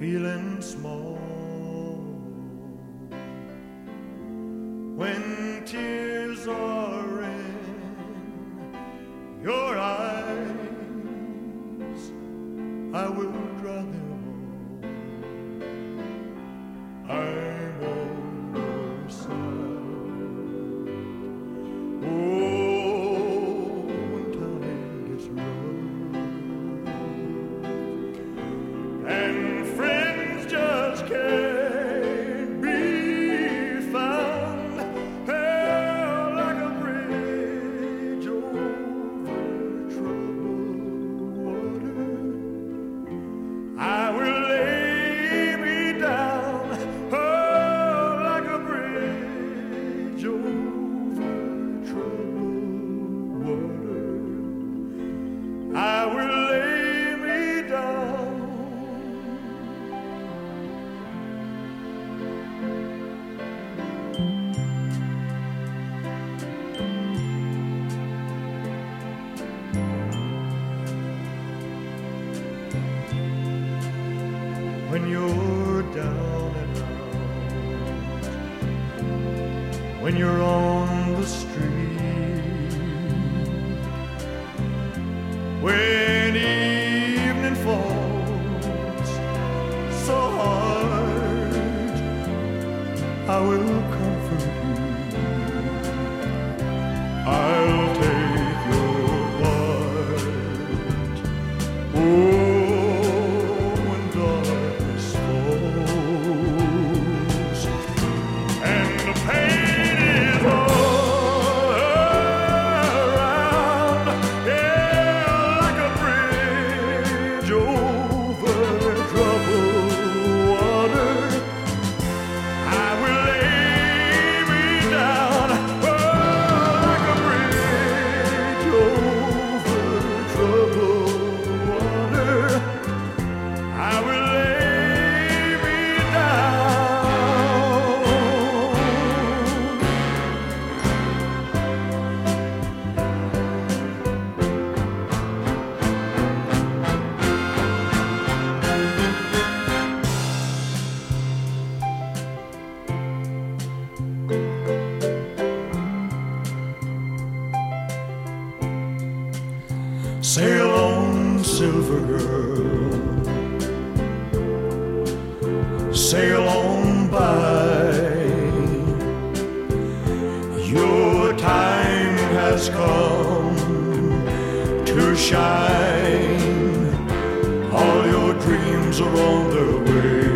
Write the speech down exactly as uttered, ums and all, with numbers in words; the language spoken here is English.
feeling small when tears are in your eyes. I will dry them all. I'm on your side. Oh, when time gets rough and friends just can't be found, held like a bridge over troubled water, I will lay me down, held like a bridge over troubled water. I will lay me down. When you're down and out, when you're on the street, when evening falls so hard, I will comfort you. I'll take your part. Oh, when darkness falls and the pain is all around, yeah, like a bridge over troubled water, I will lay me down, oh, like a bridge over troubled water. I will lay me down. Sail on, silver girl, sail on by. Your time has come to shine. All your dreams are on their way.